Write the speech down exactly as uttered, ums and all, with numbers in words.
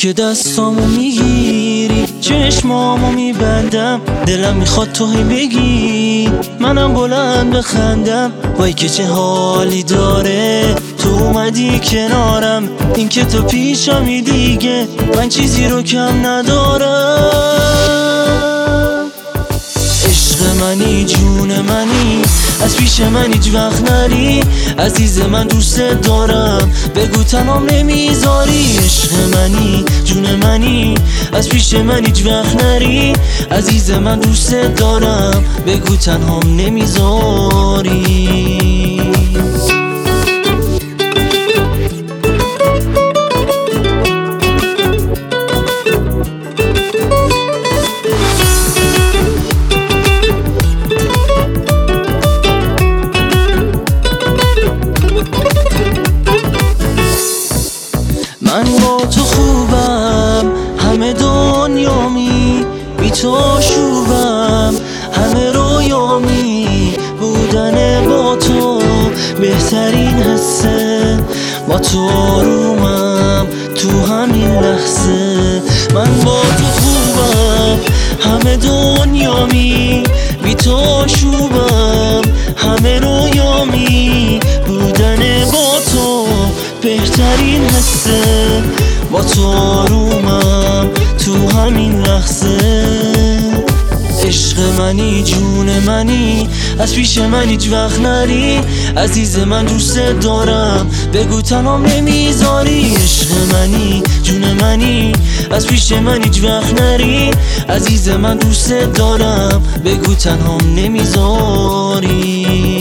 که دستامو میگیری چشمامو میبندم، دلم میخواد تو هی بگی منم بلند بخندم. وای که چه حالی داره تو اومدی کنارم، این که تو پیشمی دیگه من چیزی رو کم ندارم. عشق منی جون منی از پیش من هیچ وقت نری، عزیز من دوست دارم بگو تنام نمیذاری. عشق منی جون منی از پیش من هیچ وقت نری، عزیز من دوست دارم بگو تنهام نمیذاری. من با تو خوبم همه دنیامی، بی تو شوبم همه رویامی. بودن با تو بهترین حسه، با تو آرومم تو همین لحظه. من با تو خوبم همه دنیامی، بی تو شوبم همه رویامی. بودن با تو بهترین حسه، با تو آرومم تو همین لحظه. عشق منی جون منی از پیش من هیچ وقت نری، عزیز من دوست دارم بگو تنهام نمیذاری. عشق منی جون منی از پیش من هیچ وقت نری، عزیز من دوست دارم بگو تنهام نمیذاری.